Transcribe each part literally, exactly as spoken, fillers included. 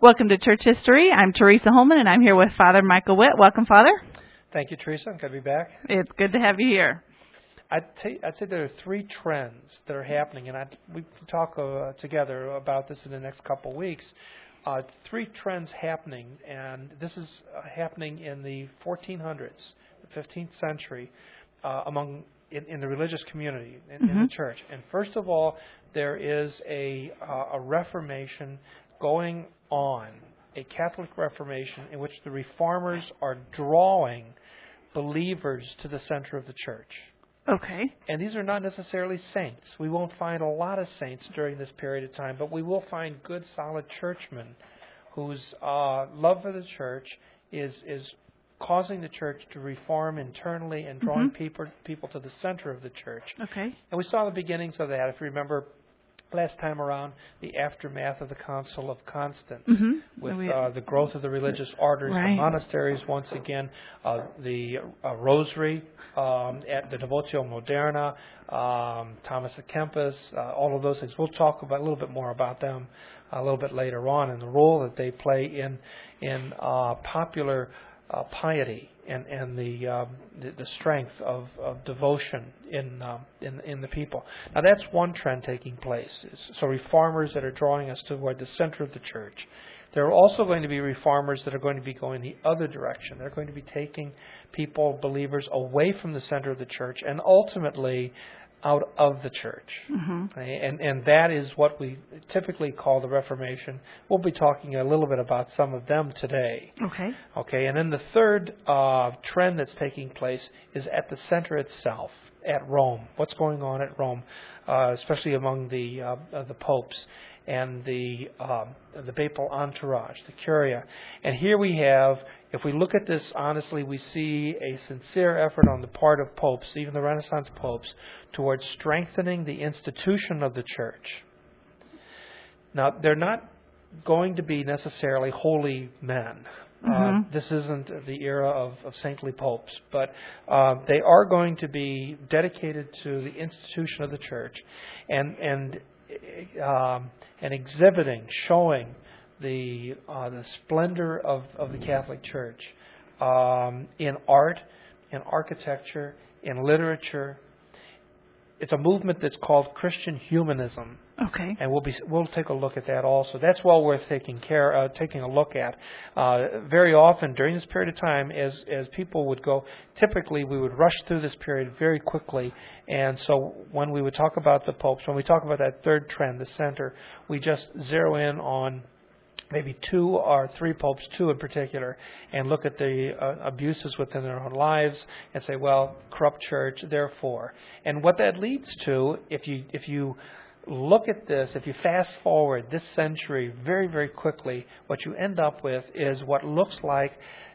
Welcome to Church History. I'm Teresa Holman, and I'm here with Father Michael Witt. Welcome, Father. Thank you, Teresa. Good to be back. It's good to have you here. I'd, t- I'd say there are three trends that are happening, and I'd, we can talk uh, together about this in the next couple of weeks. Uh, three trends happening, and this is uh, happening in the fourteen hundreds, the fifteenth century, uh, among in, in the religious community, in, Mm-hmm. in the church. And first of all, there is a, uh, a Reformation going on, a Catholic Reformation in which the Reformers are drawing believers to the center of the church. Okay. And these are not necessarily saints. We won't find a lot of saints during this period of time, but we will find good, solid churchmen whose uh, love for the church is is causing the church to reform internally and drawing Mm-hmm. people people to the center of the church. Okay. And we saw the beginnings of that. If you remember, last time around, the aftermath of the Council of Constance, Mm-hmm. with We- uh, the growth of the religious orders, Right. the monasteries once again, uh, the uh, Rosary, um, at the Devotio Moderna, um, Thomas à Kempis, uh, all of those things. We'll talk about a little bit more about them a little bit later on, and the role that they play in in uh, popular uh, piety and and the, um, the the strength of, of devotion in um, in in the people. Now that's one trend taking place. So reformers that are drawing us toward the center of the church. There are also going to be reformers that are going to be going the other direction. They're going to be taking people, believers, away from the center of the church and ultimately out of the church. Mm-hmm. And and that is what we typically call the Reformation. We'll be talking a little bit about some of them today. Okay. Okay, and then the third uh, trend that's taking place is at the center itself, at Rome. What's going on at Rome, uh, especially among the uh, uh, the popes and the um, the papal entourage, the curia. And here we have, if we look at this honestly, we see a sincere effort on the part of popes, even the Renaissance popes, towards strengthening the institution of the church. Now, they're not going to be necessarily holy men. Mm-hmm. Uh, this isn't the era of, of saintly popes, but uh, they are going to be dedicated to the institution of the church and and um, and exhibiting, showing the uh, the splendor of, of the Catholic Church um, in art, in architecture, in literature. It's a movement that's called Christian humanism. Okay. And we'll be we'll take a look at that also. That's well worth taking care uh, taking a look at. Uh, very often during this period of time, as as people would go, typically we would rush through this period very quickly. And so when we would talk about the popes, when we talk about that third trend, the center, we just zero in on maybe two or three popes, two in particular, and look at the uh, abuses within their own lives and say, well, corrupt church, therefore. And what that leads to, if you if you look at this, if you fast forward this century very, very quickly, what you end up with is what looks like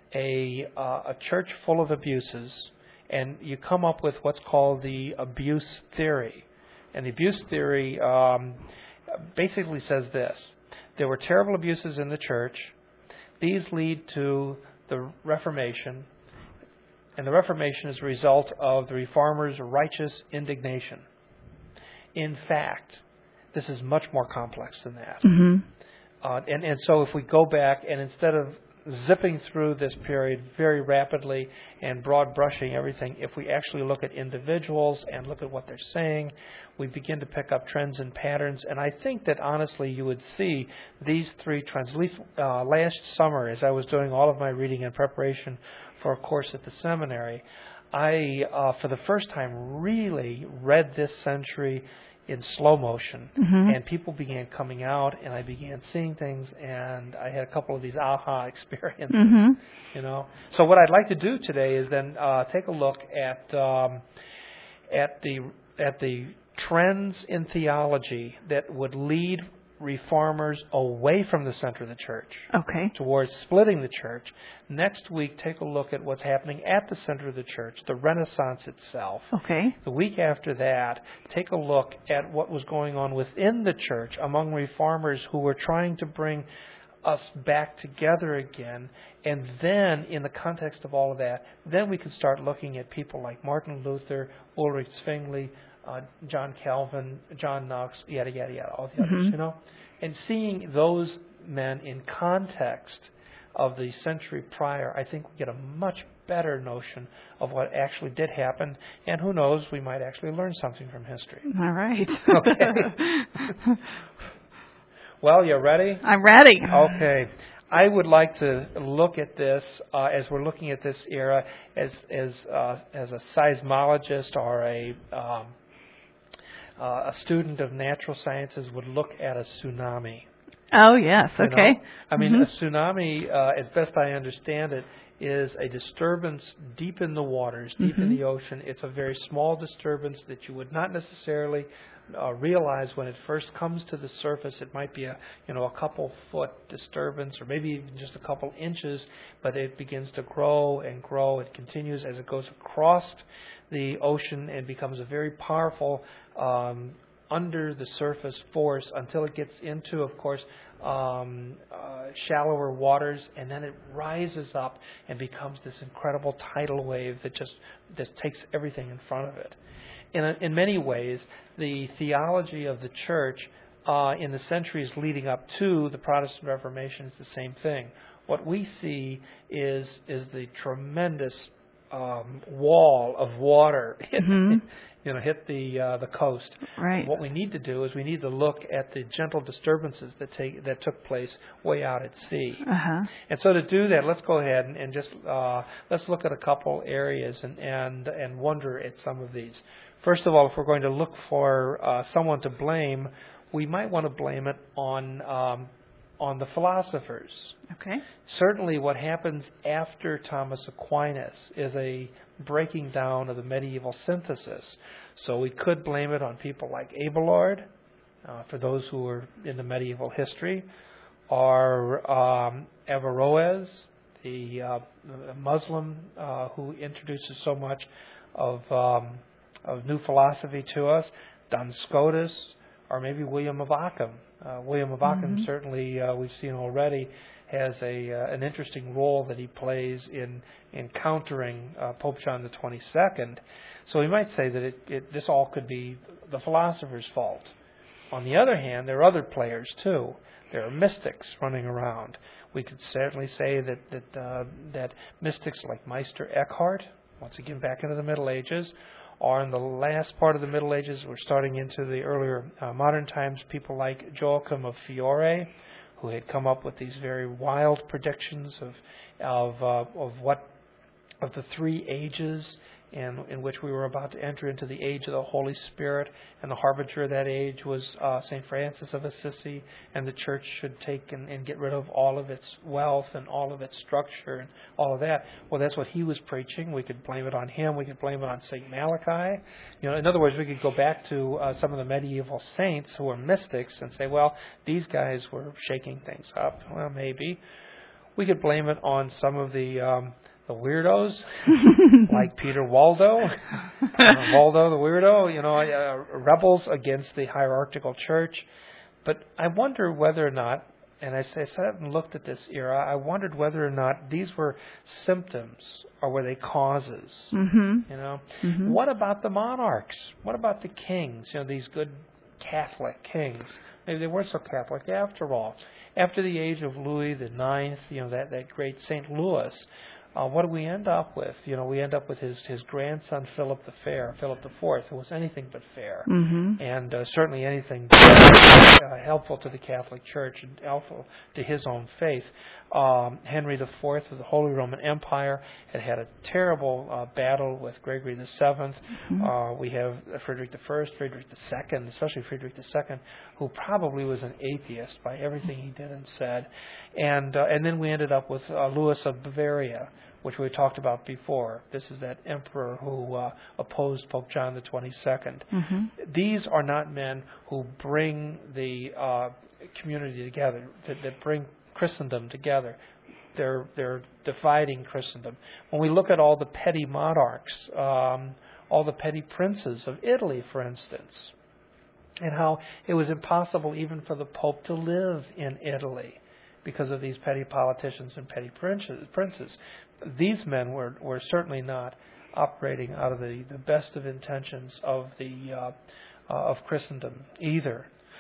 a uh, a church full of abuses, and you come up with what's called the abuse theory. And the abuse theory um, basically says this: there were terrible abuses in the church. These lead to the Reformation, and the Reformation is a result of the Reformers' righteous indignation. In fact, this is much more complex than that. Mm-hmm. Uh, and, and so if we go back and instead of zipping through this period very rapidly and broad brushing everything, if we actually look at individuals and look at what they're saying, we begin to pick up trends and patterns. And I think that honestly you would see these three trends. At least uh, last summer, as I was doing all of my reading in preparation for a course at the seminary, I, uh, for the first time, really read this century in slow motion, Mm-hmm. and people began coming out, and I began seeing things, and I had a couple of these aha experiences, Mm-hmm. you know. So what I'd like to do today is then uh, take a look at um, at the at the trends in theology that would lead reformers away from the center of the church, Okay. towards splitting the church. Next week, take a look at what's happening at the center of the church, the Renaissance itself. Okay. The week after that, take a look at what was going on within the church among reformers who were trying to bring us back together again. And then, in the context of all of that, then we can start looking at people like Martin Luther, Ulrich Zwingli, uh, John Calvin, John Knox, yada, yada, yada, all the Mm-hmm. others, you know, and seeing those men in context of the century prior, I think we get a much better notion of what actually did happen. And who knows, we might actually learn something from history. All right. Okay. Well, you ready? I'm ready. Okay. I would like to look at this uh, as we're looking at this era as as uh, as a seismologist or a um, uh, a student of natural sciences would look at a tsunami. Oh, yes. Okay. You know? I mean, mm-hmm. a tsunami, uh, as best I understand it, is a disturbance deep in the waters, deep mm-hmm. in the ocean. It's a very small disturbance that you would not necessarily uh, realize when it first comes to the surface. It might be a you know a couple foot disturbance, or maybe even just a couple inches, but it begins to grow and grow. It continues as it goes across the ocean and becomes a very powerful um, under the surface force until it gets into, of course, um, uh, shallower waters, and then it rises up and becomes this incredible tidal wave that just just takes everything in front of it. In, a, in many ways, the theology of the church uh, in the centuries leading up to the Protestant Reformation is the same thing. What we see is is the tremendous um, wall of water mm-hmm. you know, hit the uh, the coast. Right. What we need to do is we need to look at the gentle disturbances that take that took place way out at sea. Uh-huh. And so to do that, let's go ahead and, and just uh, let's look at a couple areas and, and and wonder at some of these. First of all, if we're going to look for uh, someone to blame, we might want to blame it on um, on the philosophers. Okay. Certainly what happens after Thomas Aquinas is a breaking down of the medieval synthesis. So we could blame it on people like Abelard, uh, for those who were in the medieval history, or um, Averroes, the uh, Muslim uh, who introduces so much of, um, of new philosophy to us, Duns Scotus, or maybe William of Ockham. Uh, William of Ockham mm-hmm. certainly, uh, we've seen already, has a uh, an interesting role that he plays in in countering uh, Pope John the twenty-second. So we might say that it, it, this all could be the philosopher's fault. On the other hand, there are other players too. There are mystics running around. We could certainly say that that uh, that mystics like Meister Eckhart, once again back into the Middle Ages, or in the last part of the Middle Ages, we're starting into the earlier uh, modern times, people like Joachim of Fiore, who had come up with these very wild predictions of of uh, of what of the three ages in in which we were about to enter into the age of the Holy Spirit, and the harbinger of that age was uh, Saint Francis of Assisi, and the church should take and, and get rid of all of its wealth and all of its structure and all of that. Well, that's what he was preaching. We could blame it on him. We could blame it on Saint Malachi. You know, in other words, we could go back to uh, some of the medieval saints who were mystics and say, well, these guys were shaking things up. Well, maybe. We could blame it on some of the um, the weirdos, like Peter Waldo, uh, Waldo the weirdo, you know, uh, rebels against the hierarchical church. But I wonder whether or not, and I, I sat and looked at this era, I wondered whether or not these were symptoms or were they causes. Mm-hmm. You know, mm-hmm. What about the monarchs? What about the kings? You know, these good Catholic kings. Maybe they weren't so Catholic after all. After the age of Louis the Ninth, you know, that, that great Saint Louis, Uh, what do we end up with? You know, we end up with his, his grandson, Philip the Fair, Philip the Fourth, who was anything but fair, mm-hmm. and uh, certainly anything but uh, helpful to the Catholic Church and helpful to his own faith. Um, Henry the Fourth of the Holy Roman Empire had had a terrible uh, battle with Gregory the Seventh. Mm-hmm. Uh, we have Frederick the First, Frederick the Second, especially Frederick the Second, who probably was an atheist by everything he did and said. And uh, and then we ended up with uh, Louis of Bavaria, which we talked about before. This is that emperor who uh, opposed Pope John the twenty-second. Mm-hmm. These are not men who bring the uh, community together, that, that bring Christendom together. They're they're dividing Christendom. When we look at all the petty monarchs, um, all the petty princes of Italy, for instance, and how it was impossible even for the Pope to live in Italy because of these petty politicians and petty princes. These men were, were certainly not operating out of the, the best of intentions of the uh, uh, of Christendom either.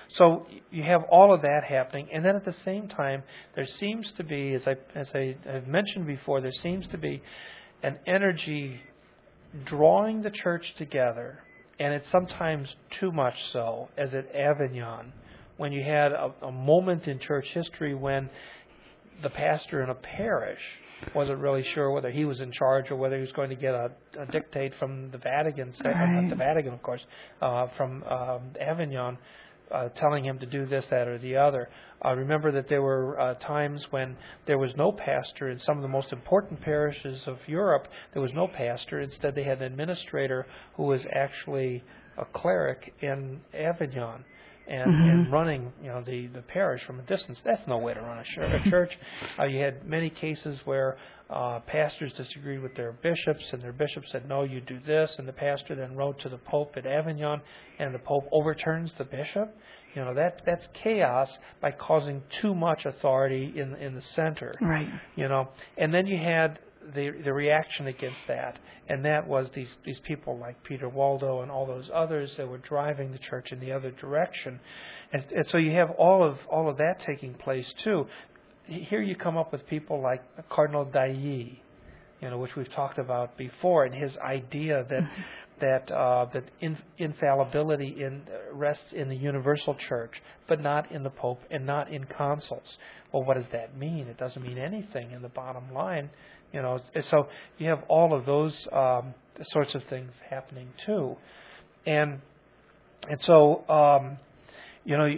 So you have all of that happening, and then at the same time, there seems to be, as I as I have mentioned before, there seems to be an energy drawing the church together, and it's sometimes too much so, as at Avignon, when you had a, a moment in church history when the pastor in a parish wasn't really sure whether he was in charge or whether he was going to get a, a dictate from the Vatican, right. not the Vatican, of course, uh, from um, Avignon, uh, telling him to do this, that, or the other. I uh, remember that there were uh, times when there was no pastor in some of the most important parishes of Europe. There was no pastor. Instead, they had an administrator who was actually a cleric in Avignon. And, mm-hmm. and running, you know, the, the parish from a distance. That's no way to run a church. A church. Uh, you had many cases where uh, pastors disagreed with their bishops, and their bishop said, "No, you do this," and the pastor then wrote to the Pope at Avignon, and the Pope overturns the bishop. You know, that that's chaos by causing too much authority in in the center. Right. You know, and then you had the the reaction against that, and that was these these people like Peter Waldo and all those others that were driving the church in the other direction, and, and so you have all of all of that taking place too. Here you come up with people like Cardinal Dailly, you know, which we've talked about before, and his idea that that uh, that in, infallibility in rests in the universal church, but not in the Pope and not in consuls. Well, what does that mean? It doesn't mean anything in the bottom line. You know, so you have all of those um, sorts of things happening too, and and so um, you know,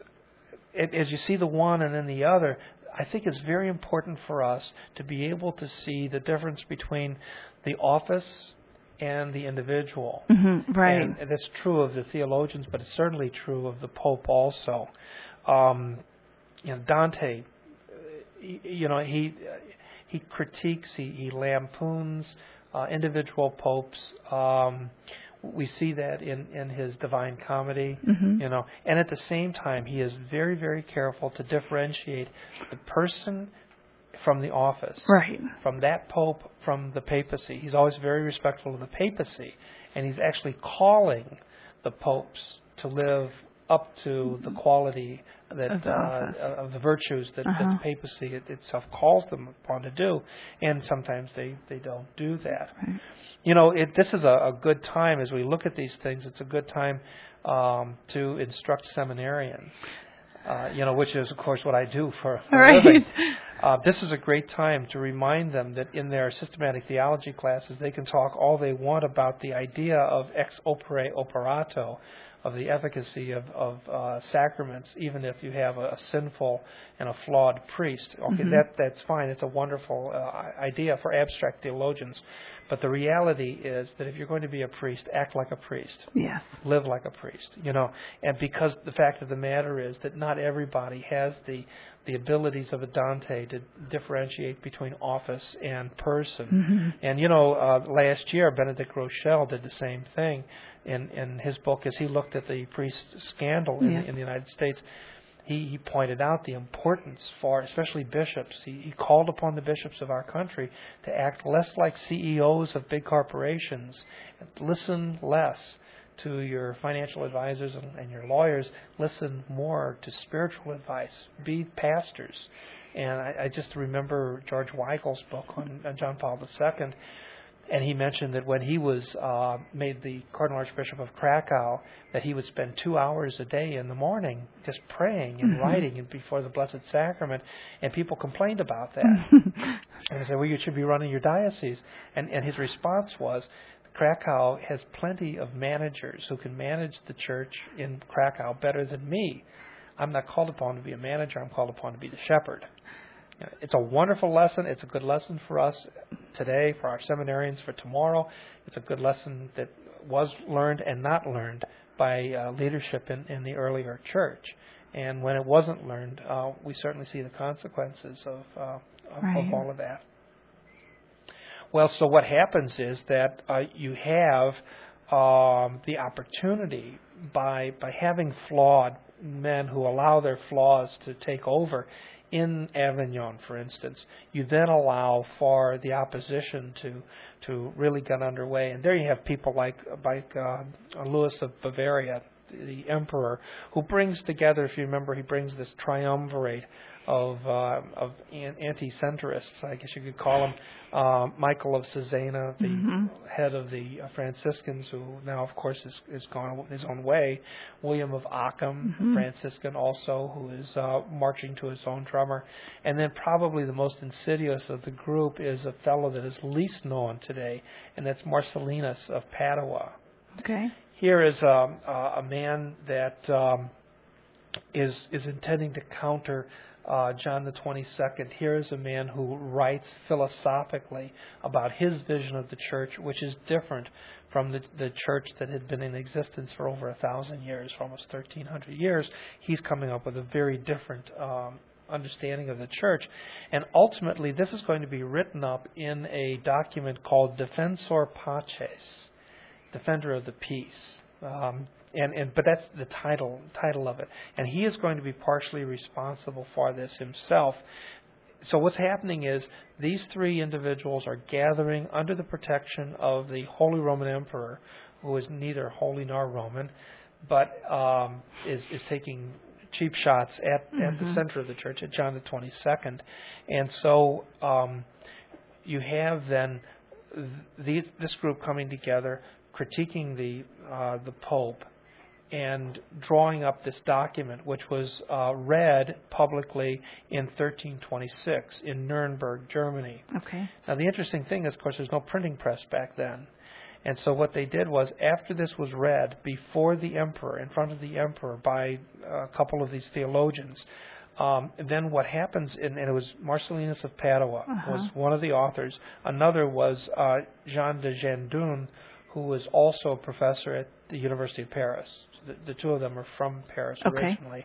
it, as you see the one and then the other, I think it's very important for us to be able to see the difference between the office and the individual. Mm-hmm, right. And that's true of the theologians, but it's certainly true of the Pope also. Um, you know, Dante, you know, he. He critiques, he, he lampoons uh, individual popes. Um, we see that in, in his Divine Comedy, mm-hmm. you know. And at the same time, he is very, very careful to differentiate the person from the office. Right. From that pope, from the papacy. He's always very respectful of the papacy, and he's actually calling the popes to live up to the quality that of the, uh, of the virtues that, uh-huh. that the papacy it, itself calls them upon to do, and sometimes they, they don't do that. Right. You know, it, this is a, a good time as we look at these things. It's a good time um, to instruct seminarians. Uh, you know, which is of course what I do for, for right. a living. Uh, this is a great time to remind them that in their systematic theology classes they can talk all they want about the idea of ex opere operato, of the efficacy of, of uh, sacraments, even if you have a, a sinful and a flawed priest. Okay, mm-hmm. that that's fine. It's a wonderful uh, idea for abstract theologians. But the reality is that if you're going to be a priest, act like a priest. Yes. Live like a priest, you know. And because the fact of the matter is that not everybody has the the abilities of a Dante to differentiate between office and person. Mm-hmm. And, you know, uh, last year, Benedict Rochelle did the same thing in, in his book as he looked at the priest scandal in, yeah. in the United States. He, he pointed out the importance for, especially bishops. He, he called upon the bishops of our country to act less like C E Os of big corporations, and listen less to your financial advisors and, and your lawyers. Listen more to spiritual advice. Be pastors. And I, I just remember George Weigel's book on, on John Paul the Second. And he mentioned that when he was uh, made the Cardinal Archbishop of Krakow, that he would spend two hours a day in the morning just praying and mm-hmm. writing and before the Blessed Sacrament. And people complained about that. And they said, well, you should be running your diocese. And, and his response was, Krakow has plenty of managers who can manage the church in Krakow better than me. I'm not called upon to be a manager. I'm called upon to be the shepherd. It's a wonderful lesson. It's a good lesson for us today, for our seminarians for tomorrow. It's a good lesson that was learned and not learned by uh, leadership in, in the earlier church. And when it wasn't learned, uh, we certainly see the consequences of, uh, of, right. of all of that. Well, so what happens is that uh, you have um, the opportunity by by having flawed men who allow their flaws to take over. In Avignon, for instance, you then allow for the opposition to to really get underway, and there you have people like like uh, Louis of Bavaria, the emperor, who brings together, if you remember, he brings this triumvirate of uh, of anti-centrists, I guess you could call him, uh, Michael of Cesena, the mm-hmm. head of the Franciscans, who now, of course, is, is gone his own way, William of Ockham, mm-hmm. Franciscan also, who is uh, marching to his own drummer, and then probably the most insidious of the group is a fellow that is least known today, and that's Marcellinus of Padua. Okay. Here is um, uh, a man that um, is is intending to counter Uh, John the twenty-second. Here is a man who writes philosophically about his vision of the church, which is different from the, the church that had been in existence for over a thousand years, for almost thirteen hundred years. He's coming up with a very different um, understanding of the church. And ultimately, this is going to be written up in a document called Defensor Paces, Defender of the Peace. Um, And, and but that's the title title of it, and he is going to be partially responsible for this himself. So what's happening is these three individuals are gathering under the protection of the Holy Roman Emperor, who is neither holy nor Roman, but um, is is taking cheap shots at, mm-hmm. at the center of the church, at John the twenty-second, and so um, you have then these, this group coming together, critiquing the uh, the Pope, and drawing up this document, which was uh, read publicly in thirteen twenty-six in Nuremberg, Germany. Okay. Now, the interesting thing is, of course, there's no printing press back then. And so what they did was, after this was read before the emperor, in front of the emperor, by a couple of these theologians, um, then what happens, and, and it was Marcellinus of Padua, uh-huh. was one of the authors. Another was uh, Jean de Gendun, who was also a professor at the University of Paris. The, the two of them are from Paris okay. originally,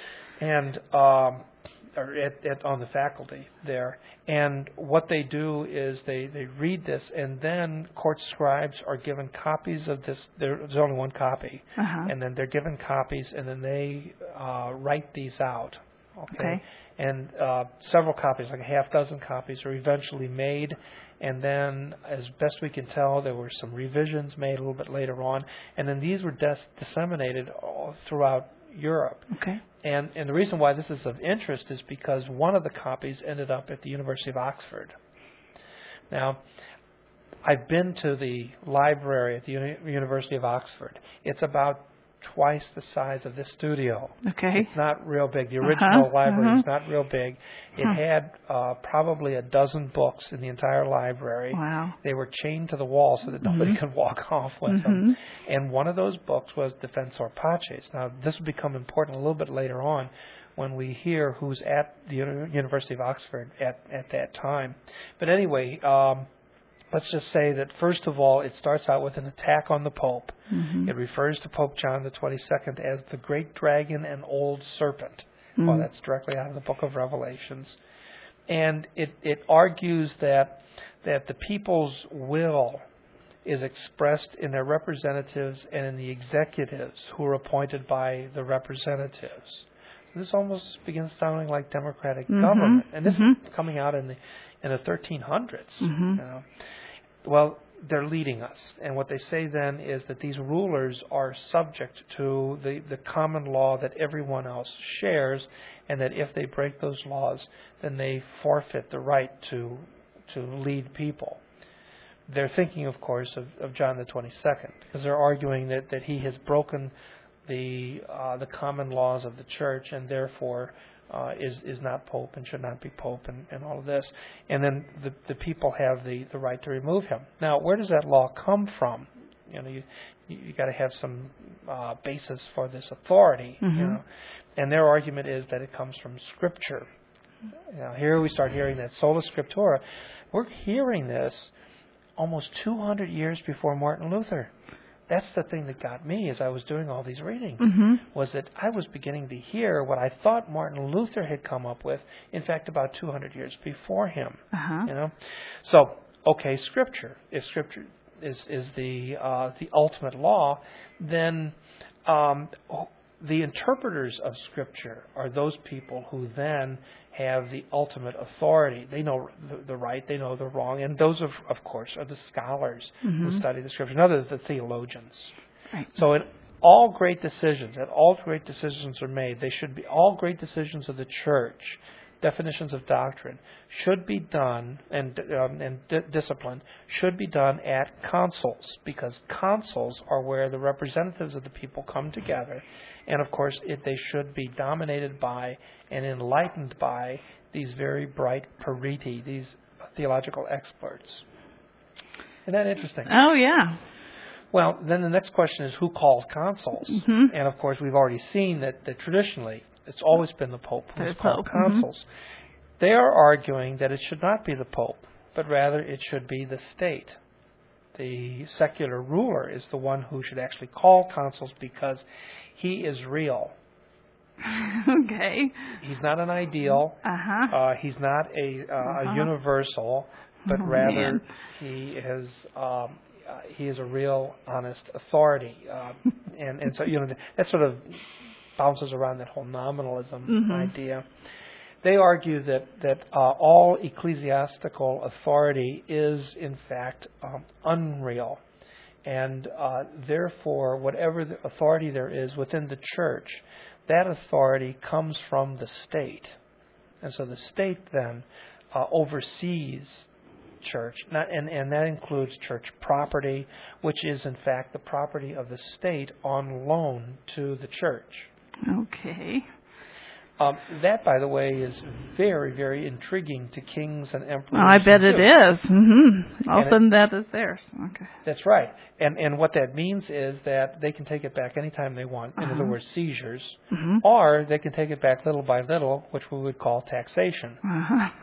and um, or at, at, on the faculty there. And what they do is they, they read this, and then court scribes are given copies of this. There's only one copy, uh-huh. and then they're given copies, and then they uh, write these out. Okay, okay. and uh, several copies, like a half dozen copies, are eventually made. And then, as best we can tell, there were some revisions made a little bit later on. And then these were dis- disseminated all throughout Europe. Okay. And, and the reason why this is of interest is because one of the copies ended up at the University of Oxford. Now, I've been to the library at the Uni- University of Oxford. It's about twice the size of this studio. Okay. It's not real big. The original uh-huh. library uh-huh. is not real big. It huh. had uh, probably a dozen books in the entire library. Wow. They were chained to the wall so that nobody mm-hmm. could walk off with mm-hmm. them. And one of those books was Defensor Paces. Now, this will become important a little bit later on when we hear who's at the University of Oxford at, at that time. But anyway, um, let's just say that, first of all, it starts out with an attack on the Pope. Mm-hmm. It refers to Pope John the twenty-second as the great dragon and old serpent. Mm-hmm. Well, that's directly out of the book of Revelations. And it, it argues that that the people's will is expressed in their representatives and in the executives who are appointed by the representatives. This almost begins sounding like democratic mm-hmm. government. And this mm-hmm. is coming out in the in the thirteen hundreds. Mm-hmm. You know. Well, they're leading us. And what they say then is that these rulers are subject to the, the common law that everyone else shares, and that if they break those laws, then they forfeit the right to to lead people. They're thinking, of course, of, of John the twenty-second, because they're arguing that, that he has broken the uh, the common laws of the church, and therefore uh, is is not pope and should not be pope, and, and all of this. And then the the people have the, the right to remove him. Now, where does that law come from? You know, you you got to have some uh, basis for this authority. Mm-hmm. You know, and their argument is that it comes from Scripture. Now, here we start hearing that sola scriptura. We're hearing this almost two hundred years before Martin Luther. That's the thing that got me as I was doing all these readings, mm-hmm. was that I was beginning to hear what I thought Martin Luther had come up with, in fact, about two hundred years before him. Uh-huh. You know, so okay, Scripture. If Scripture is is the uh, the ultimate law, then um, the interpreters of Scripture are those people who then have the ultimate authority. They know the, the right, they know the wrong, and those, of, of course, are the scholars mm-hmm. who study the Scripture, and others the theologians. Right. So it, all great decisions, that all great decisions are made, they should be, all great decisions of the church, definitions of doctrine, should be done, and, um, and di- discipline, should be done at councils, because councils are where the representatives of the people come together, and of course it, they should be dominated by and enlightened by these very bright periti, these theological experts. Isn't that interesting? Oh, yeah. Well, then the next question is, who calls councils? Mm-hmm. And of course, we've already seen that, that traditionally it's always been the Pope who's The called Pope. councils. Mm-hmm. They are arguing that it should not be the Pope, but rather it should be the state. The secular ruler is the one who should actually call councils because he is real. Okay. He's not an ideal. Uh-huh. Uh, he's not a, uh, uh-huh. a universal, but Oh, rather man. he is um, uh, he is a real, honest authority. Uh, and and so you know that sort of bounces around that whole nominalism mm-hmm. idea. They argue that that uh, all ecclesiastical authority is in fact um, unreal, and uh, therefore whatever the authority there is within the church, that authority comes from the state, and so the state then uh, oversees church, not, and, and that includes church property, which is in fact the property of the state on loan to the church. Okay. Um, that, by the way, is very, very intriguing to kings and emperors. Well, I bet it is. Mm-hmm. All of a sudden, it, that is theirs. Okay. That's right. And and what that means is that they can take it back anytime they want. In uh-huh. other words, seizures. Mm-hmm. Or they can take it back little by little, which we would call taxation. Uh-huh.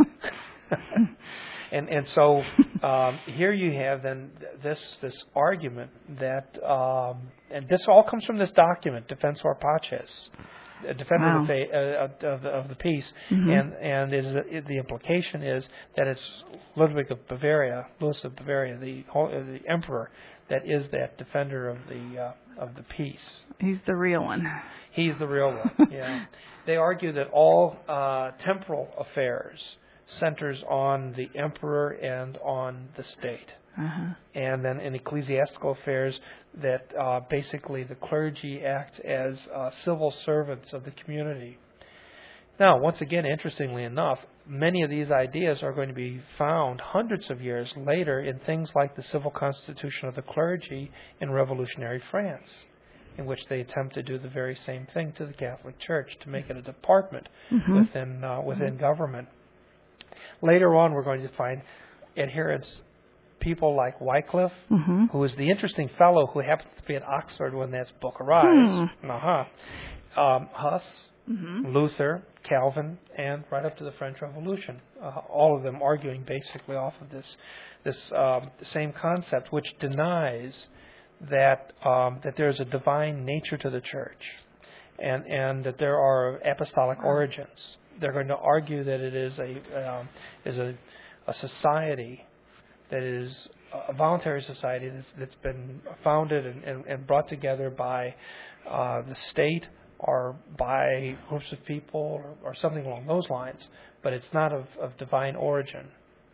and and so um, here you have then this this argument that, um, and this all comes from this document, Defensor Paces. A defender wow. of, the faith, uh, of, the, of the peace, mm-hmm. and and is it, the implication is that it's Ludwig of Bavaria, Louis of Bavaria, the uh, the emperor, that is that defender of the uh, of the peace. He's the real one. He's the real one. Yeah. They argue that all uh, temporal affairs centers on the emperor and on the state. Uh-huh. And then in ecclesiastical affairs, that uh, basically the clergy act as uh, civil servants of the community. Now, once again, interestingly enough, many of these ideas are going to be found hundreds of years later in things like the civil constitution of the clergy in revolutionary France, in which they attempt to do the very same thing to the Catholic Church, to make it a department mm-hmm. within uh, within mm-hmm. government. Later on, we're going to find adherents, people like Wycliffe, mm-hmm. who is the interesting fellow who happens to be at Oxford when this book arrives. Hmm. Uh-huh. Um, Huss, mm-hmm. Luther, Calvin, and right up to the French Revolution. Uh, all of them arguing basically off of this this um, same concept, which denies that um, that there's a divine nature to the church, and and that there are apostolic origins. They're going to argue that it is a um, is a, a society that is a voluntary society that's, that's been founded and, and, and brought together by uh, the state or by groups of people or, or something along those lines, but it's not of, of divine origin.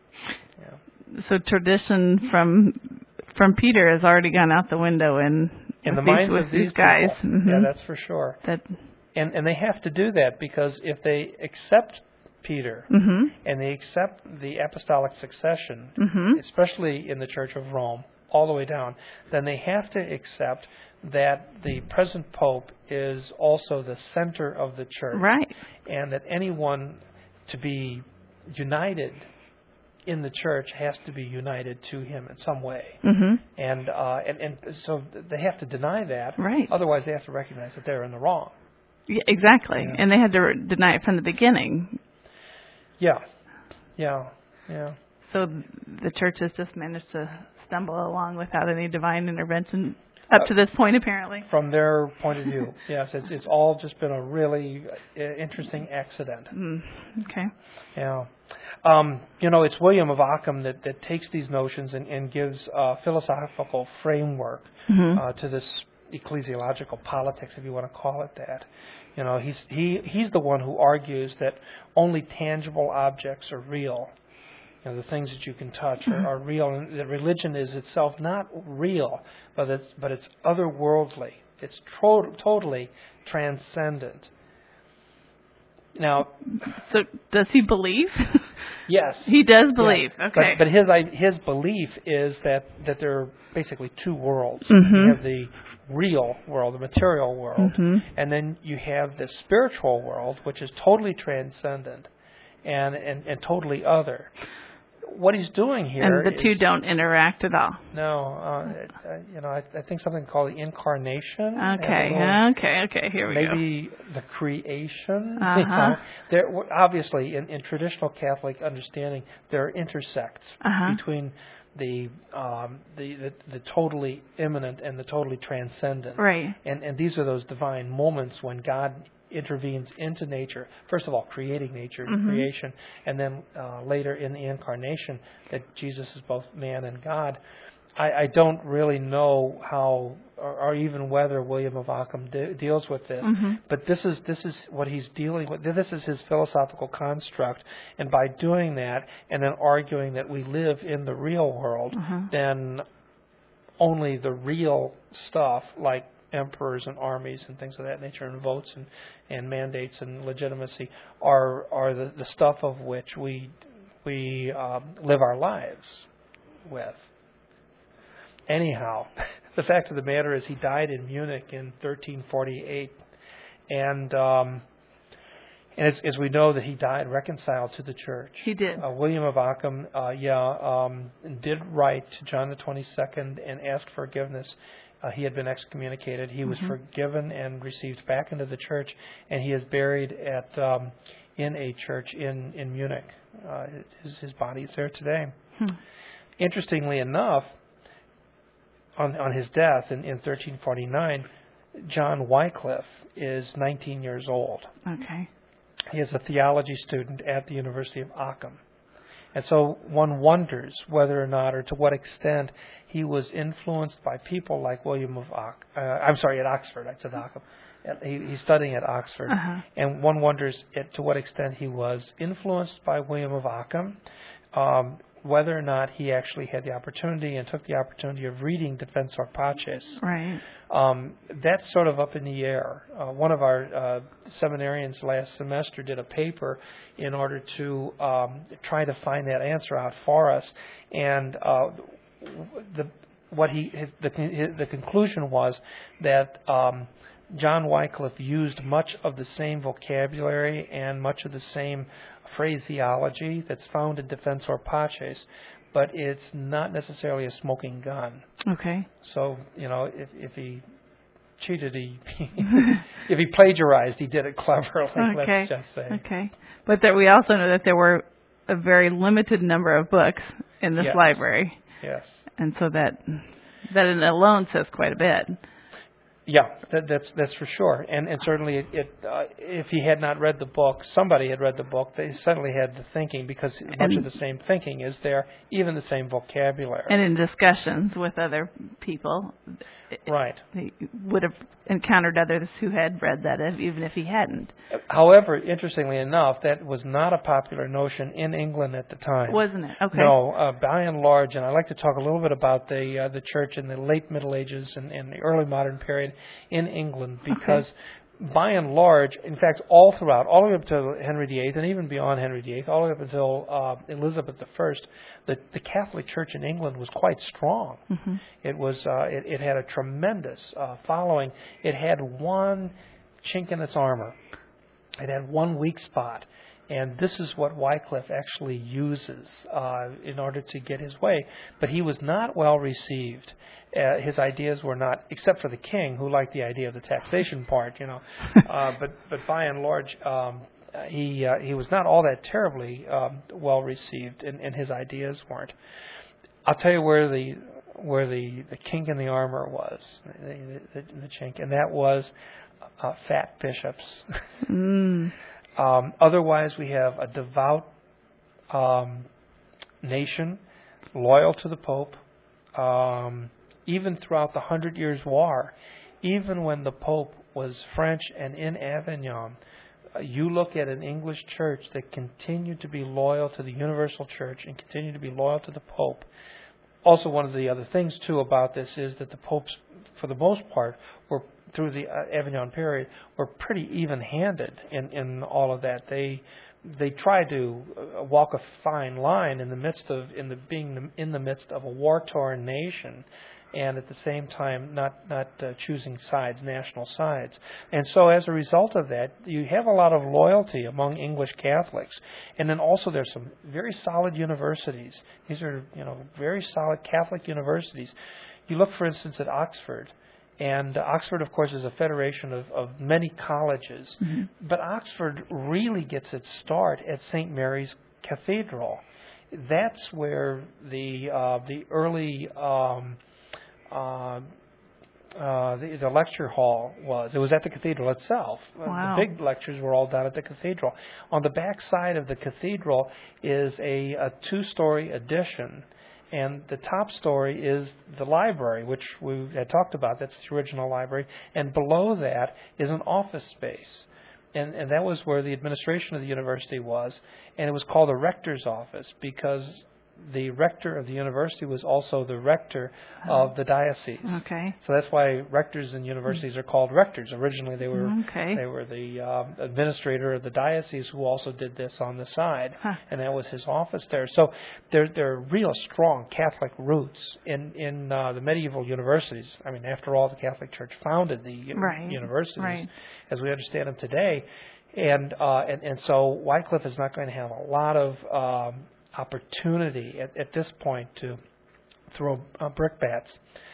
Yeah. So tradition from from Peter has already gone out the window in, in the these, minds with of these these guys. People. Mm-hmm. Yeah, that's for sure. That and and they have to do that because if they accept Peter mm-hmm. and they accept the apostolic succession, mm-hmm. especially in the Church of Rome, all the way down, then they have to accept that the present Pope is also the center of the Church. Right. And that anyone to be united in the Church has to be united to him in some way. Mm-hmm. And, uh, and and so they have to deny that. Right. Otherwise, they have to recognize that they're in the wrong. Yeah, exactly. Yeah. And they had to re- deny it from the beginning. Yeah. Yeah. Yeah. So the church has just managed to stumble along without any divine intervention up to this point, apparently. From their point of view, yes, it's it's all just been a really interesting accident. Mm, okay. Yeah. Um, you know, it's William of Ockham that, that takes these notions and, and gives a philosophical framework mm-hmm. uh, to this ecclesiological politics, if you want to call it that. You know, he's he he's the one who argues that only tangible objects are real. You know, the things that you can touch are, are real, and that religion is itself not real, but it's but it's otherworldly. It's tro- totally transcendent. Now, So does he believe? yes, He does believe. yes. Okay. But, but his i- his belief is that, that there are basically two worlds. Mhm. You have the real world, the material world, Mhm. and then you have the spiritual world, which is totally transcendent and, and, and totally other. What he's doing here And the two is- don't interact at all. No, uh, uh, you know, I, I think something called the incarnation. Okay. has a little- Okay. Okay. Here we go. maybe the creation. You Uh-huh. know, there obviously in, in traditional Catholic understanding there are intersects Uh-huh. between the, um, the the the totally immanent and the totally transcendent. Right. And and these are those divine moments when God intervenes into nature. First of all, creating nature, Mhm. creation, and then uh, later in the incarnation that Jesus is both man and God. I, I don't really know how, or, or even whether William of Ockham de- deals with this, Mhm. but this is this is what he's dealing with. This is his philosophical construct, and by doing that, and then arguing that we live in the real world, Uh-huh. then only the real stuff, like emperors and armies and things of that nature, and votes and, and mandates and legitimacy, are are the, the stuff of which we we um, live our lives with. Anyhow, the fact of the matter is he died in Munich in thirteen forty-eight, and um, and as, as we know that he died reconciled to the church. He did. Uh, William of Ockham, uh, yeah, um, did write to John the twenty-second and asked forgiveness. Uh, he had been excommunicated. He was Mhm. forgiven and received back into the church, and he is buried at um, in a church in in Munich. Uh, his, his body is there today. Hmm. Interestingly enough, on on his death in, in thirteen forty-nine, John Wycliffe is nineteen years old. Okay. He is a theology student at the University of Occam. And so one wonders whether or not, or to what extent, he was influenced by people like William of Ock. Uh, I'm sorry, at Oxford. I said Occam. He, he's studying at Oxford. Uh-huh. And one wonders at, to what extent he was influenced by William of Occam, um, whether or not he actually had the opportunity and took the opportunity of reading Defensor Paces. Right. Um, that's sort of up in the air. Uh, one of our uh, seminarians last semester did a paper in order to um, try to find that answer out for us, and uh, the what he his, the his, the conclusion was that um, John Wycliffe used much of the same vocabulary and much of the same phraseology that's found in Defensor Paces, but it's not necessarily a smoking gun. Okay. So, you know, if if he cheated, he if he plagiarized, he did it cleverly. Okay. Let's just say. Okay. But that we also know that there were a very limited number of books in this Yes. library, Yes. and so that that in alone says quite a bit. Yeah, that, that's that's for sure. And and certainly, it, it uh, if he had not read the book, somebody had read the book. They certainly had the thinking, because much And- of the same thinking is there, even the same vocabulary. And in discussions with other people, Right. he would have encountered others who had read that, if- even if he hadn't. However, interestingly enough, that was not a popular notion in England at the time. Wasn't it? Okay. No, uh, by and large, and I'd like to talk a little bit about the uh, the church in the late Middle Ages and, and the early modern period in England, because by and large, in fact, all throughout, all the way up to Henry the Eighth, and even beyond Henry the Eighth, all the way up until uh, Elizabeth the First, the, the Catholic Church in England was quite strong. Mm-hmm. It was uh, it, it had a tremendous uh, following. It had one chink in its armor. It had one weak spot. And this is what Wycliffe actually uses uh, in order to get his way. But he was not well received. Uh, his ideas were not, except for the king, who liked the idea of the taxation part, you know. uh, but but by and large, um, he uh, he was not all that terribly um, well received, and, and his ideas weren't. I'll tell you where the where the, the kink in the armor was, the, the, the chink, and that was uh, fat bishops. Mm. Um, otherwise, we have a devout um, nation, loyal to the Pope, um, even throughout the Hundred Years' War. Even when the Pope was French and in Avignon, uh, you look at an English church that continued to be loyal to the Universal Church and continued to be loyal to the Pope. Also, one of the other things, too, about this is that the popes, for the most part, were through the uh, Avignon period were pretty even-handed in, in all of that. They they tried to uh, walk a fine line in the midst of in the being in the midst of a war-torn nation, and at the same time not not uh, choosing sides, national sides. And so as a result of that, you have a lot of loyalty among English Catholics. And then also there's some very solid universities. These are, you know, very solid Catholic universities. You look, for instance, at Oxford. And Oxford, of course, is a federation of, of many colleges. Mm-hmm. But Oxford really gets its start at Saint Mary's Cathedral. That's where the uh, the early um, uh, uh, the, the lecture hall was. It was at the cathedral itself. Wow. The big lectures were all done at the cathedral. On the back side of the cathedral is a, a two-story addition. And the top story is the library, which we had talked about. That's the original library. And below that is an office space. And, and that was where the administration of the university was. And it was called the rector's office because the rector of the university was also the rector of the diocese. Okay. So that's why rectors in universities are called rectors. Originally, they were Okay. they were the um, administrator of the diocese who also did this on the side, Huh. and that was his office there. So there there are real strong Catholic roots in in uh, the medieval universities. I mean, after all, the Catholic Church founded the Right. universities Right. as we understand them today, and uh, and and so Wycliffe is not going to have a lot of um, opportunity at, at this point to throw uh, brickbats.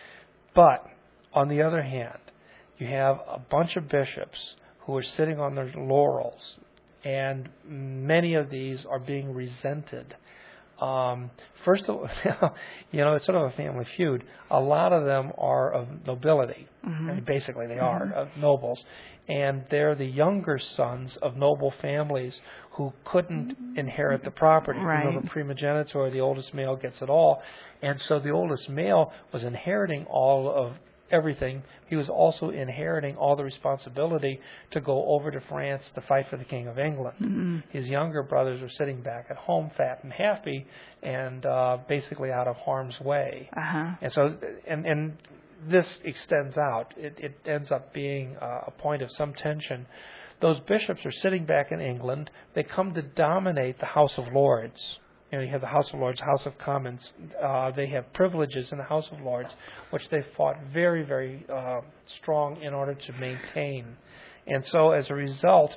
But on the other hand, you have a bunch of bishops who are sitting on their laurels, and many of these are being resented. Um, first of all, you know, it's sort of a family feud. A lot of them are of nobility. Mm-hmm. I mean, basically, they are mm-hmm. of nobles, and they're the younger sons of noble families who couldn't inherit the property. Right. Remember, primogeniture, the oldest male gets it all, and so the oldest male was inheriting all of everything. He was also inheriting all the responsibility to go over to France to fight for the King of England. Mm-hmm. His younger brothers were sitting back at home, fat and happy, and uh, basically out of harm's way. Uh-huh. And so, and and this extends out. It, it ends up being uh, a point of some tension. Those bishops are sitting back in England. They come to dominate the House of Lords. You know, you have the House of Lords, House of Commons. Uh, they have privileges in the House of Lords, which they fought very, very uh, strong in order to maintain. And so, as a result,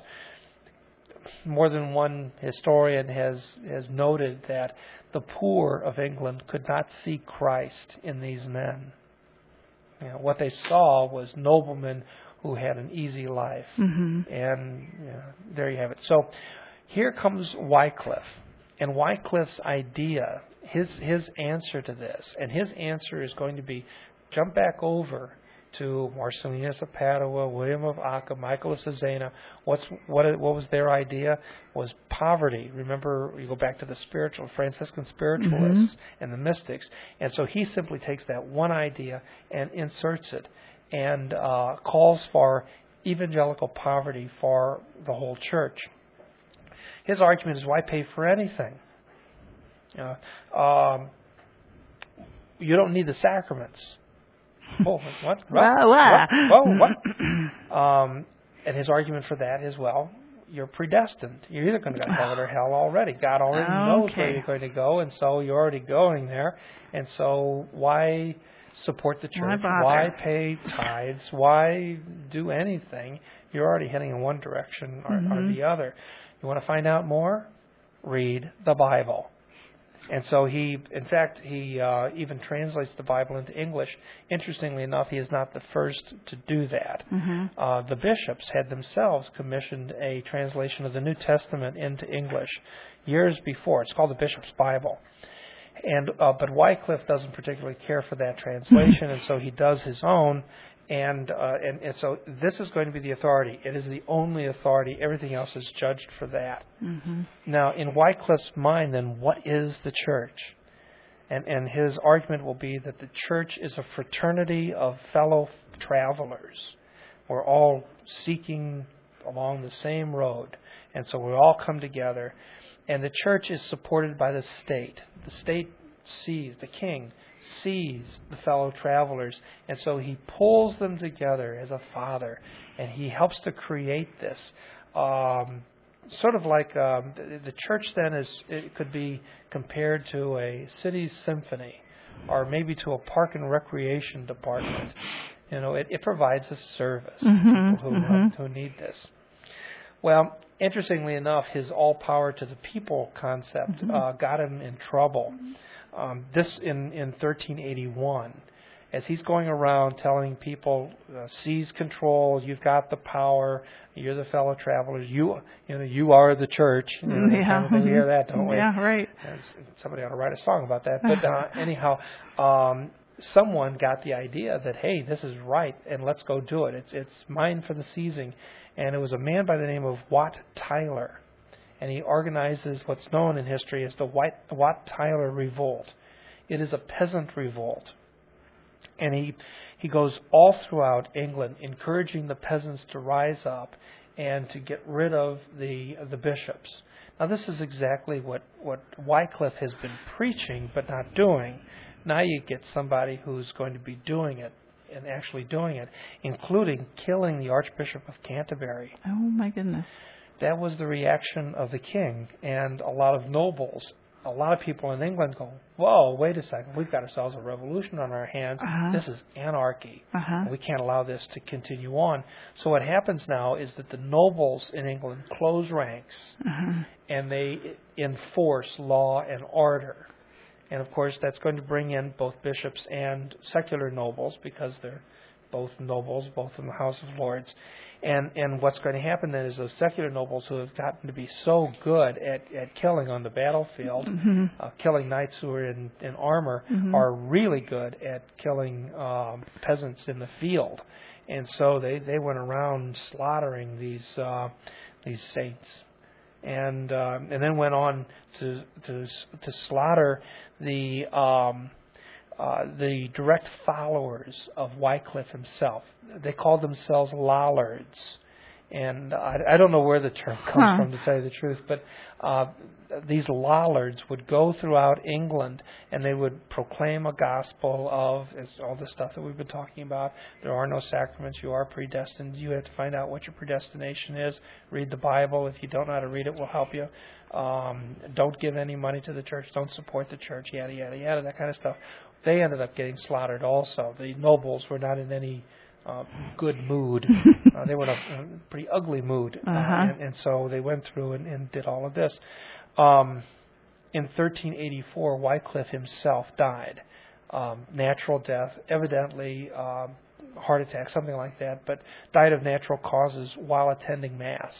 more than one historian has has noted that the poor of England could not see Christ in these men. You know, what they saw was noblemen who had an easy life. Mm-hmm. And you know, there you have it. So here comes Wycliffe. And Wycliffe's idea, his his answer to this, and his answer is going to be jump back over to Marcellinus of Padua, William of Acca, Michael of Cesena. What's what what was their idea? Was poverty. Remember, you go back to the spiritual Franciscan spiritualists mm-hmm. and the mystics, and so he simply takes that one idea and inserts it, and uh, calls for evangelical poverty for the whole church. His argument is, why pay for anything? You know, um, you don't need the sacraments. Oh, what? What? Well, what? Whoa, what? Um, and his argument for that is, well, you're predestined. You're either going to go to heaven or hell already. God already okay. knows where you're going to go, and so you're already going there. And so why support the church? Why bother? Why pay tithes? Why do anything? You're already heading in one direction or, mm-hmm. or the other. You want to find out more? Read the Bible. And so he, in fact, he uh, even translates the Bible into English. Interestingly enough, he is not the first to do that. Mm-hmm. Uh, the bishops had themselves commissioned a translation of the New Testament into English years before. It's called the Bishop's Bible. And uh, but Wycliffe doesn't particularly care for that translation, and so he does his own. And, uh, and and so this is going to be the authority. It is the only authority. Everything else is judged for that. Mm-hmm. Now, in Wycliffe's mind, then, what is the church? And and his argument will be that the church is a fraternity of fellow travelers. We're all seeking along the same road, and so we all come together. And the church is supported by the state. The state sees, the king sees the fellow travelers, and so he pulls them together as a father, and he helps to create this. Um, sort of like um, the, the church then is, it could be compared to a city's symphony, or maybe to a park and recreation department. You know, it, it provides a service Mm-hmm, to people who, mm-hmm. uh, who need this. Well, interestingly enough, his all power to the people concept Mm-hmm. uh, got him in trouble. Um, this in, in thirteen eighty-one, as he's going around telling people, uh, seize control, you've got the power, you're the fellow travelers, you you know you are the church. You know, Yeah. kind of thing. We hear that, don't we? Yeah, right. Somebody ought to write a song about that. But uh, anyhow, um, someone got the idea that, hey, this is right, and let's go do it. It's it's mine for the seizing. And it was a man by the name of Wat Tyler. And he organizes what's known in history as the Wat, Wat Tyler Revolt. It is a peasant revolt. And he he goes all throughout England encouraging the peasants to rise up and to get rid of the the bishops. Now this is exactly what, what Wycliffe has been preaching but not doing. Now you get somebody who's going to be doing it and actually doing it, including killing the Archbishop of Canterbury. Oh, my goodness. That was the reaction of the king and a lot of nobles. A lot of people in England go, whoa, wait a second, we've got ourselves a revolution on our hands. Uh-huh. This is anarchy. Uh-huh. We can't allow this to continue on. So what happens now is that the nobles in England close ranks Uh-huh. and they enforce law and order. And, of course, that's going to bring in both bishops and secular nobles because they're both nobles, both in the House of Lords. And and what's going to happen then is those secular nobles who have gotten to be so good at, at killing on the battlefield, Mm-hmm. uh, killing knights who are in, in armor, Mm-hmm. are really good at killing um, peasants in the field. And so they, they went around slaughtering these uh, these saints. And uh, and then went on to to to slaughter the um, uh, the direct followers of Wycliffe himself. They called themselves Lollards, and I, I don't know where the term comes Huh. from, to tell you the truth. But uh, these Lollards would go throughout England and they would proclaim a gospel of is all the stuff that we've been talking about. There are no sacraments. You are predestined. You have to find out what your predestination is. Read the Bible. If you don't know how to read it, we'll help you. Um, don't give any money to the church. Don't support the church. Yada yada yada. That kind of stuff. They ended up getting slaughtered. Also, the nobles were not in any uh, good mood. uh, they were in a, a pretty ugly mood, Uh-huh. uh, and, and so they went through and, and did all of this. Um, in thirteen eighty-four, Wycliffe himself died. Um, natural death, evidently um, heart attack, something like that, but died of natural causes while attending Mass.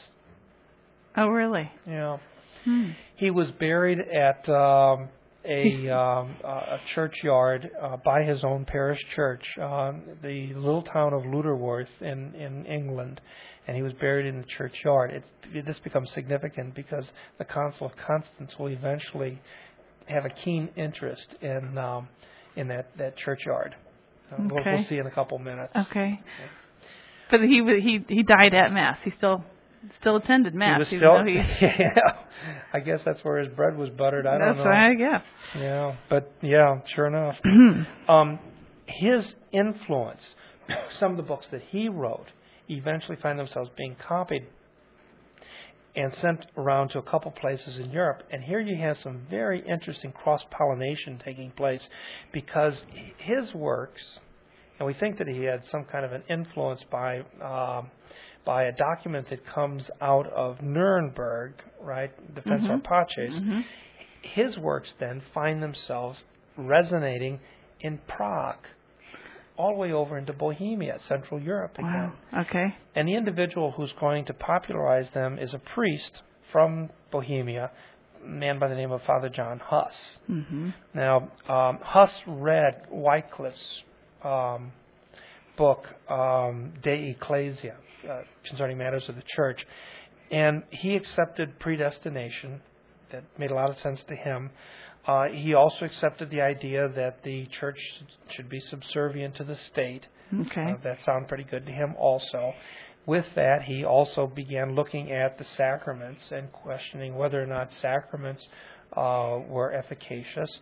Oh, really? Yeah. Hmm. He was buried at um, a, um, a churchyard uh, by his own parish church, um, the little town of Lutterworth in, in England, and he was buried in the churchyard. It's, this becomes significant because the Council of Constance will eventually have a keen interest in um, in that, that churchyard. Uh, we'll, Okay. we'll see in a couple minutes. Okay. But he wa- he he died at Mass. He still still attended Mass. He was even still, though he, yeah. I guess that's where his bread was buttered. I don't that's know. what I guess. Yeah, but yeah, sure enough. um, his influence, some of the books that he wrote, eventually find themselves being copied and sent around to a couple places in Europe. And here you have some very interesting cross-pollination taking place because his works, and we think that he had some kind of an influence by um, by a document that comes out of Nuremberg, right, Defensor Mhm. Paces. Mhm. His works then find themselves resonating in Prague, all the way over into Bohemia, Central Europe again. Wow. Okay. And the individual who's going to popularize them is a priest from Bohemia, a man by the name of Father John Huss. Mhm. Now, um, Huss read Wycliffe's um, book, um, De Ecclesia, uh, concerning matters of the church, and he accepted predestination. That made a lot of sense to him. Uh, he also accepted the idea that the church should be subservient to the state. Okay. Uh, that sounded pretty good to him also. With that, he also began looking at the sacraments and questioning whether or not sacraments uh, were efficacious.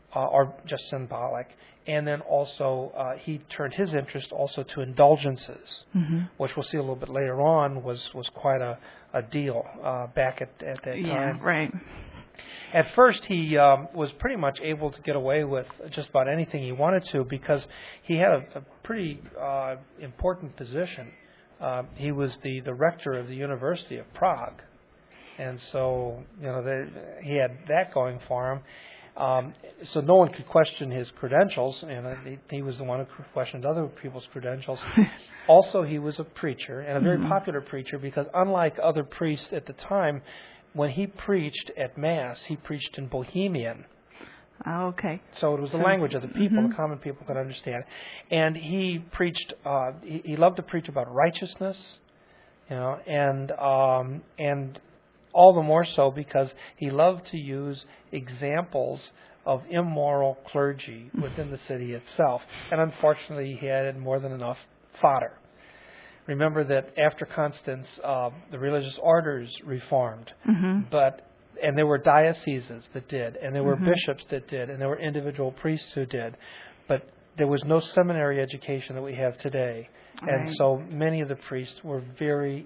uh, are just symbolic. And then also uh, he turned his interest also to indulgences, mm-hmm. which we'll see a little bit later on was, was quite a, a deal uh, back at, at that yeah, time. Yeah, right. At first, he um, was pretty much able to get away with just about anything he wanted to because he had a, a pretty uh, important position. Uh, he was the, the rector of the University of Prague, and so you know the, he had that going for him. Um, so no one could question his credentials, and uh, he, he was the one who questioned other people's credentials. Also, he was a preacher, and a very mm-hmm. popular preacher, because unlike other priests at the time, when he preached at Mass, he preached in Bohemian. Oh, okay. So it was the language of the people, mm-hmm. the common people could understand. And he preached, uh, he, he loved to preach about righteousness, you know, and um, and all the more so because he loved to use examples of immoral clergy within the city itself. And unfortunately, he had more than enough fodder. Remember that after Constance, uh, the religious orders reformed, mm-hmm. but and there were dioceses that did, and there were mm-hmm. bishops that did, and there were individual priests who did, but there was no seminary education that we have today. Right. And so many of the priests were very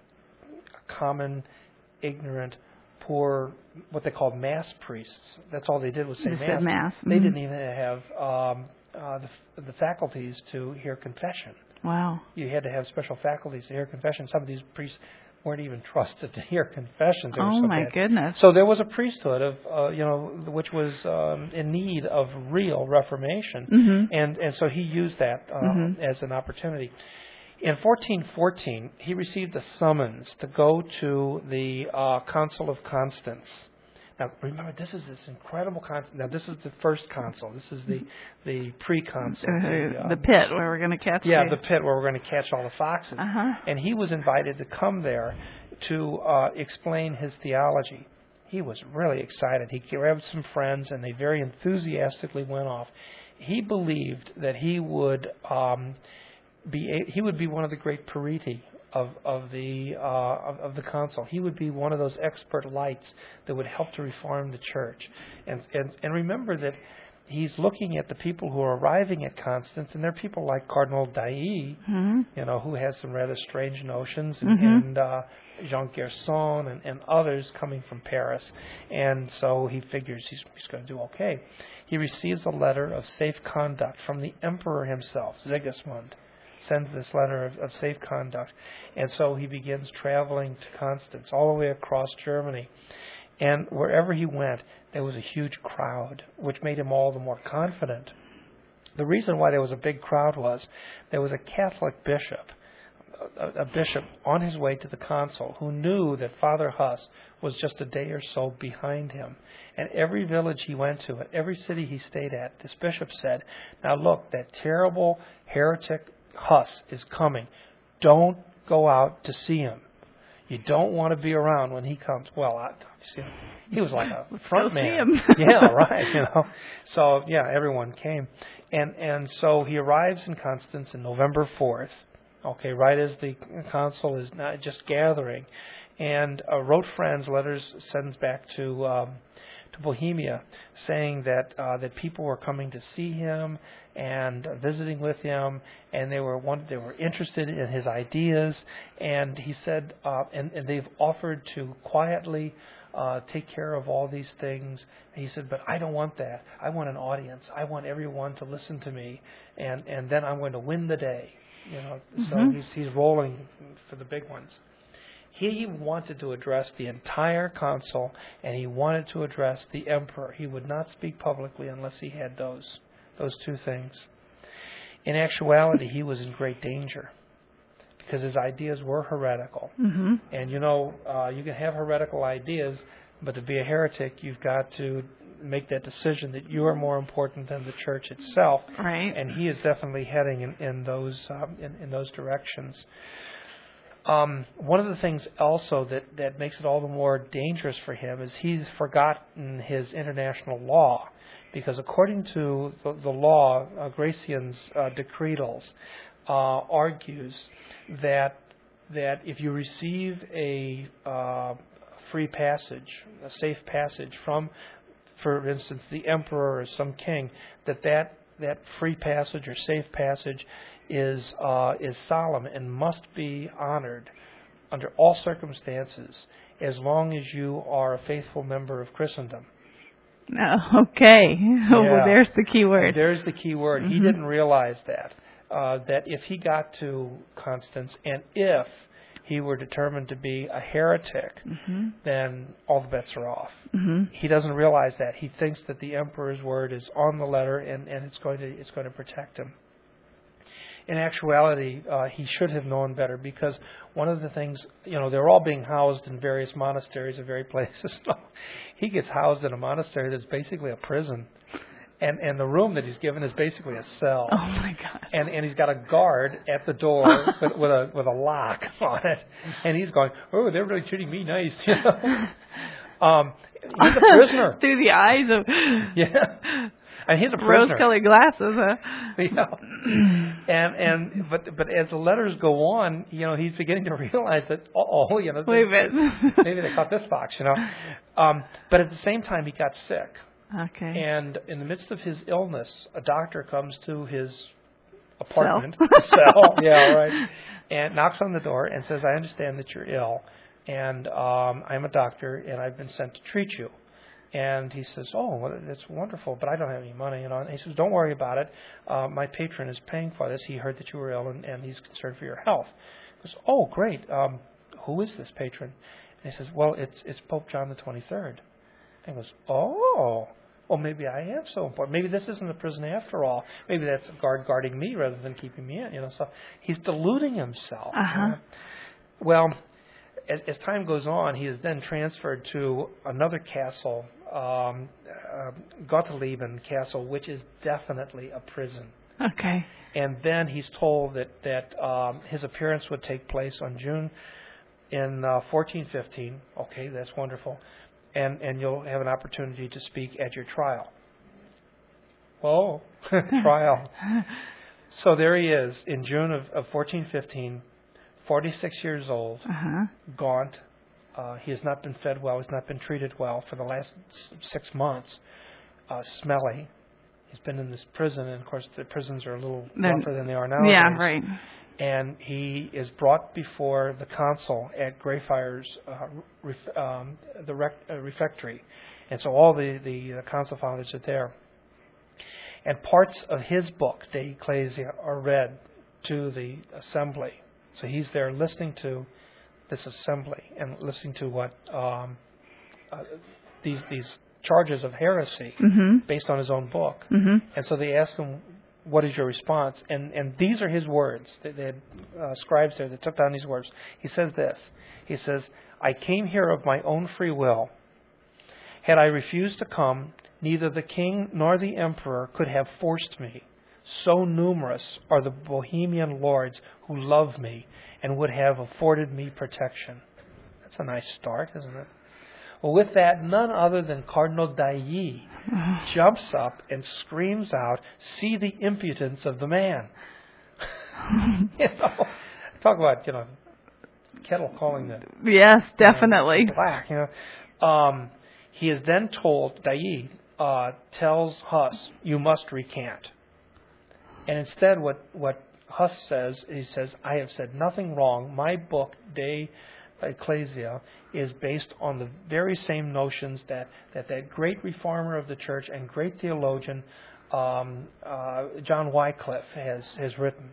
common, ignorant, poor, what they called mass priests. That's all they did was say Just mass. mass. Mm-hmm. They didn't even have um, uh, the, the faculties to hear confession. Wow. You had to have special faculties to hear confession. Some of these priests weren't even trusted to hear confessions. They were oh, so my bad. goodness. So there was a priesthood of, uh, you know, which was um, in need of real reformation. Mm-hmm. And, and so he used that uh, mm-hmm. as an opportunity. In fourteen fourteen, he received a summons to go to the uh, Council of Constance. Now, remember, this is this incredible consul. Now, this is the first consul. This is the the pre-consul. Uh, the, um, the pit where we're going to catch. Yeah, the, the pit where we're going to catch all the foxes. Uh-huh. And he was invited to come there to uh, explain his theology. He was really excited. He grabbed some friends, and they very enthusiastically went off. He believed that he would um, be a, he would be one of the great periti of of the uh, of, of the council. He would be one of those expert lights that would help to reform the church. And and, and remember that he's looking at the people who are arriving at Constance, and they're people like Cardinal Dailly, mm-hmm. you know, who has some rather strange notions, and, mm-hmm. and uh, Jean Gerson and, and others coming from Paris. And so he figures he's, he's going to do okay. He receives a letter of safe conduct from the emperor himself, Sigismund. Sends this letter of, of safe conduct. And so he begins traveling to Constance, all the way across Germany. And wherever he went, there was a huge crowd, which made him all the more confident. The reason why there was a big crowd was there was a Catholic bishop, a, a bishop on his way to the consul, who knew that Father Huss was just a day or so behind him. And every village he went to, at every city he stayed at, this bishop said, "Now look, that terrible heretic Huss is coming. Don't go out to see him. You don't want to be around when he comes." Well, I, he was like a front man. Yeah, right. You know. So yeah, everyone came, and and so he arrives in Constance on November fourth. Okay, right as the council is not just gathering, and uh, wrote friends letters, sends back to um, to Bohemia, saying that uh, that people were coming to see him and uh, visiting with him, and they were one, they were interested in his ideas, and he said, uh, and, and they've offered to quietly uh, take care of all these things. And he said, but I don't want that. I want an audience. I want everyone to listen to me, and, and then I'm going to win the day. You know, mm-hmm. so he's he's rolling for the big ones. He wanted to address the entire council, and he wanted to address the emperor. He would not speak publicly unless he had those those two things. In actuality, he was in great danger because his ideas were heretical. Mm-hmm. And you know, uh, you can have heretical ideas, but to be a heretic, you've got to make that decision that you are more important than the church itself. Right. And he is definitely heading in, in those um, in, in those directions. Um, one of the things also that, that makes it all the more dangerous for him is he's forgotten his international law, because according to the, the law, uh, Gratian's uh, Decretals uh, argues that that if you receive a uh, free passage, a safe passage from for instance, the emperor or some king, that that, that free passage or safe passage is uh, is solemn and must be honored under all circumstances, as long as you are a faithful member of Christendom. Oh, okay. Oh, Yeah. there's the key word. And there's the key word. Mm-hmm. He didn't realize that. Uh, that if he got to Constance, and if he were determined to be a heretic, mm-hmm. then all the bets are off. Mm-hmm. He doesn't realize that. He thinks that the emperor's word is on the letter, and, and it's going to it's going to protect him. In actuality, uh, he should have known better, because one of the things, you know, they're all being housed in various monasteries and various places. He gets housed in a monastery that's basically a prison. And and the room that he's given is basically a cell. Oh my God! And and he's got a guard at the door with, with a with a lock on it, and he's going, "Oh, they're really treating me nice," you know. Um, he's a prisoner. Through the eyes of Yeah, and he's a prisoner. rose-colored glasses. Huh? Yeah. And and but but as the letters go on, you know, he's beginning to realize that oh, you know, Wait a minute. maybe they caught this fox, you know. Um, but at the same time, he got sick. Okay. And in the midst of his illness, a doctor comes to his apartment, Cell. cell, yeah, right, and knocks on the door and says, "I understand that you're ill, and um, I'm a doctor, and I've been sent to treat you." And he says, "Oh, well, that's wonderful, but I don't have any money." You know, and he says, "Don't worry about it. Uh, my patron is paying for this. He heard that you were ill, and, and he's concerned for your health." He goes, "Oh, great. Um, who is this patron?" And he says, "Well, it's it's Pope John the twenty-third." And he goes, "Oh, well, maybe I am so important. Maybe this isn't a prison after all. Maybe that's a guard guarding me rather than keeping me in." You know, so he's deluding himself. Uh-huh. You know? Well, as, as time goes on, he is then transferred to another castle, um, uh, Gottlieben Castle, which is definitely a prison. Okay. And then he's told that that um, his appearance would take place on June in uh, fourteen fifteen. Okay, that's wonderful. And and you'll have an opportunity to speak at your trial. Whoa, trial. So there he is in June of, of fourteen fifteen, forty-six years old, Uh-huh. gaunt. Uh, he has not been fed well. He's not been treated well for the last s- six months. Uh, smelly. He's been in this prison, and of course the prisons are a little Then- rougher than they are nowadays. Yeah, right. And he is brought before the consul at Greyfriars, uh, ref, um, the rec, uh, refectory. And so all the, the uh, consul fathers are there. And parts of his book, De Ecclesia, are read to the assembly. So he's there listening to this assembly and listening to what um, uh, these these charges of heresy Mm-hmm. based on his own book. Mm-hmm. And so they ask him, "What is your response?" And and these are his words. They, they had uh, scribes there that took down these words. He says this. He says, "I came here of my own free will. Had I refused to come, neither the king nor the emperor could have forced me. So numerous are the Bohemian lords who love me and would have afforded me protection." That's a nice start, isn't it? Well, with that, none other than Cardinal Dailly jumps up and screams out, "See the impudence of the man." You know, talk about, you know, kettle calling the Yes, definitely. you know, black. You know, um, he is then told, Dailly uh, tells Huss, "You must recant." And instead, what what Huss says, he says, "I have said nothing wrong. My book, De Ecclesia, is based on the very same notions that that, that great reformer of the church and great theologian um, uh, John Wycliffe has, has written."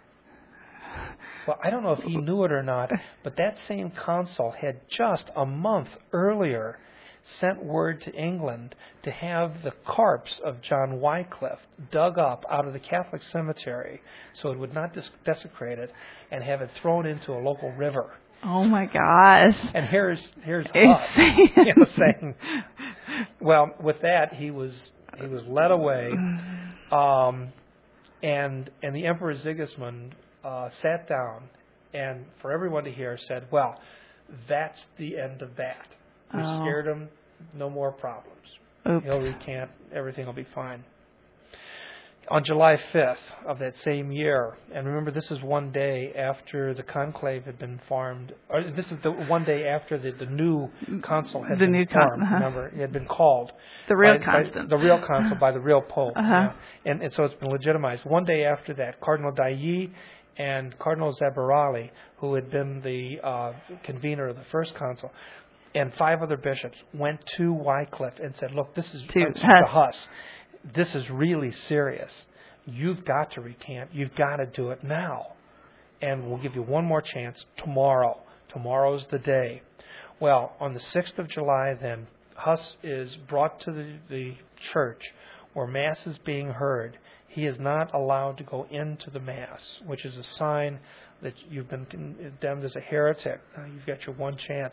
Well, I don't know if he knew it or not, but that same consul had just a month earlier sent word to England to have the corpse of John Wycliffe dug up out of the Catholic cemetery so it would not dis- desecrate it, and have it thrown into a local river. Oh my gosh. And here's here's us, Insane. you know, saying, well, with that he was he was led away, um, and and the Emperor Sigismund uh, sat down and for everyone to hear said, "Well, that's the end of that. We Oh. scared him. No more problems. Oops. He'll recant. Everything will be fine." On July fifth of that same year, and remember this is one day after the conclave had been formed, or this is the one day after the, the new council had the been new formed, con- uh-huh. remember, it had been called. The real by, constant. By, the real council by the real pope. Uh-huh. Yeah. And, and so it's been legitimized. One day after that, Cardinal Dailly and Cardinal Zabarali, who had been the uh, convener of the first council, and five other bishops went to Wycliffe and said, look, this is to uh, Huss. to Huss. This is really serious. You've got to recant. You've got to do it now. And we'll give you one more chance tomorrow. Tomorrow's the day. Well, on the sixth of July then, Huss is brought to the, the church where Mass is being heard. He is not allowed to go into the Mass, which is a sign that you've been condemned as a heretic. Now you've got your one chance.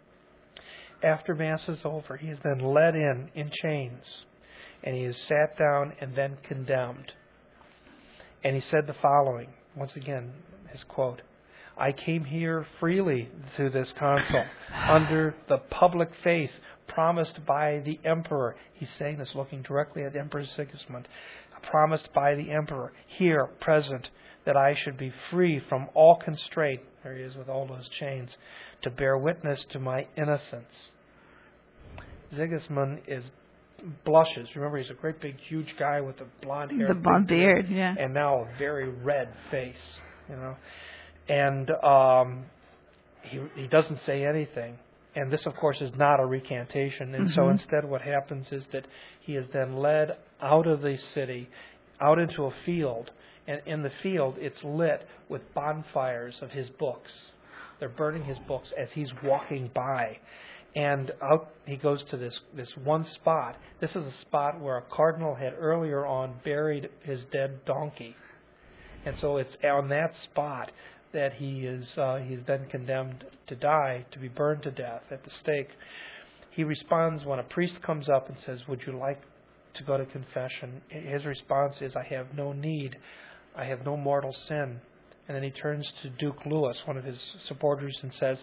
After Mass is over, he is then led in in chains, and he is sat down and then condemned. And he said the following, once again, his quote, I came here freely to this council under the public faith promised by the emperor. He's saying this looking directly at Emperor Sigismund. Promised by the emperor, here present, that I should be free from all constraint, there he is with all those chains, to bear witness to my innocence. Sigismund is blushes. Remember, he's a great big huge guy with a blonde hair, the blonde beard, yeah, and now a very red face, you know. And um, he he doesn't say anything. And this, of course, is not a recantation. And mm-hmm. so instead what happens is that he is then led out of the city, out into a field. And in the field, it's lit with bonfires of his books. They're burning his books as he's walking by. And out he goes to this, this one spot. This is a spot where a cardinal had earlier on buried his dead donkey. And so it's on that spot that he is uh, he's then condemned to die, to be burned to death at the stake. He responds when a priest comes up and says, would you like to go to confession? His response is, I have no need. I have no mortal sin. And then he turns to Duke Louis, one of his supporters, and says,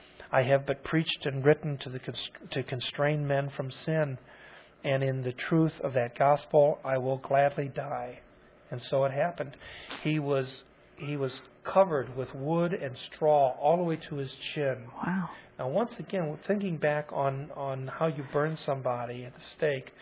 I have but preached and written to the const- to constrain men from sin, and in the truth of that gospel I will gladly die. And so it happened. He was he was covered with wood and straw all the way to his chin. Wow. Now, once again, thinking back on, on how you burn somebody at the stake,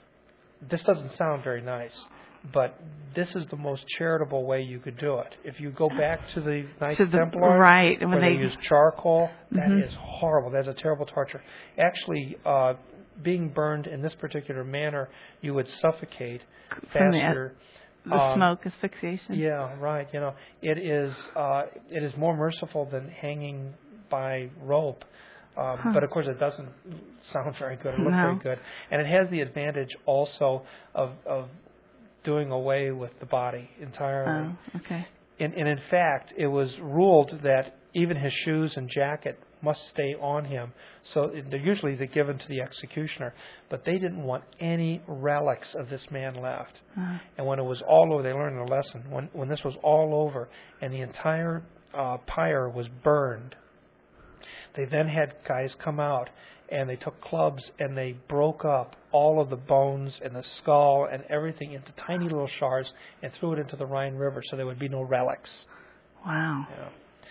this doesn't sound very nice, but this is the most charitable way you could do it. If you go back to the Knights to the, Templar, right, where when they, they use charcoal, that mm-hmm. is horrible. That's a terrible torture. Actually, uh, being burned in this particular manner, you would suffocate faster. The, the um, smoke asphyxiation. Yeah, right. You know, it is uh, it is more merciful than hanging by rope. Um, huh. But of course, it doesn't sound very good or look no. very good, and it has the advantage also of of doing away with the body entirely. Oh, okay. And, and in fact, it was ruled that even his shoes and jacket must stay on him. So they're usually they're given to the executioner, but they didn't want any relics of this man left. Uh-huh. And when it was all over, they learned a lesson. When when this was all over and the entire uh, pyre was burned, they then had guys come out and they took clubs and they broke up all of the bones and the skull and everything into tiny little shards and threw it into the Rhine River so there would be no relics. Wow. Yeah.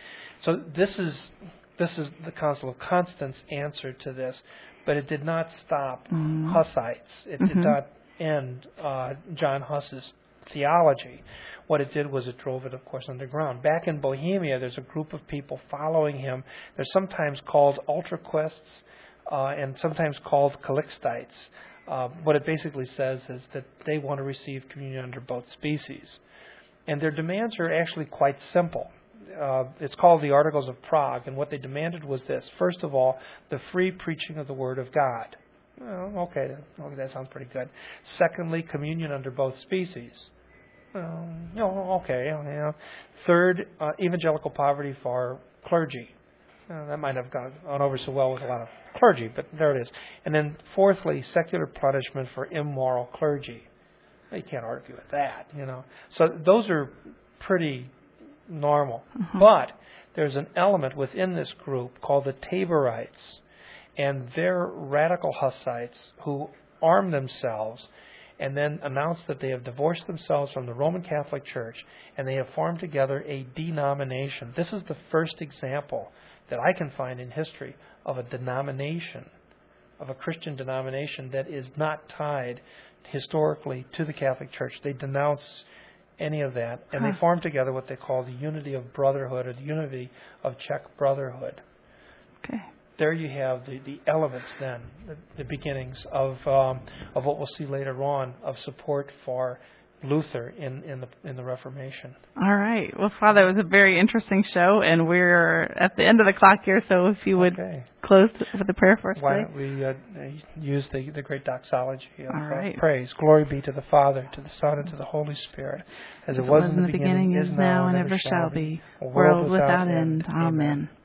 So this is this is the Council of Constance answer to this, but it did not stop mm. Hussites. It mm-hmm. did not end uh, John Huss's theology. What it did was it drove it, of course, underground. Back in Bohemia, there's a group of people following him. They're sometimes called ultraquists uh, and sometimes called Calixtites. Uh, what it basically says is that they want to receive communion under both species. And their demands are actually quite simple. Uh, it's called the Articles of Prague, and what they demanded was this. First of all, the free preaching of the Word of God. Well, okay, okay, that sounds pretty good. Secondly, communion under both species. Um, no, okay. You know. Third, uh, evangelical poverty for clergy. Uh, that might have gone on over so well with a lot of clergy, but there it is. And then fourthly, secular punishment for immoral clergy. You can't argue with that, you know. So those are pretty normal. Mm-hmm. But there's an element within this group called the Taborites, and they're radical Hussites who arm themselves and then announce that they have divorced themselves from the Roman Catholic Church and they have formed together a denomination. This is the first example that I can find in history of a denomination, of a Christian denomination that is not tied historically to the Catholic Church. They denounce any of that, and huh. they form together what they call the unity of brotherhood, or the unity of Czech brotherhood. Okay. There you have the, the elements then, the, the beginnings of um, of what we'll see later on of support for Luther in, in the in the Reformation. All right. Well, Father, it was a very interesting show, and we're at the end of the clock here, so if you would okay. close with a prayer for us, Why please. don't we uh, use the, the great doxology of All right. uh, praise. Glory be to the Father, to the Son, and to the Holy Spirit, as, As it was in the beginning, beginning, is now, and ever shall be, a world without end. Amen.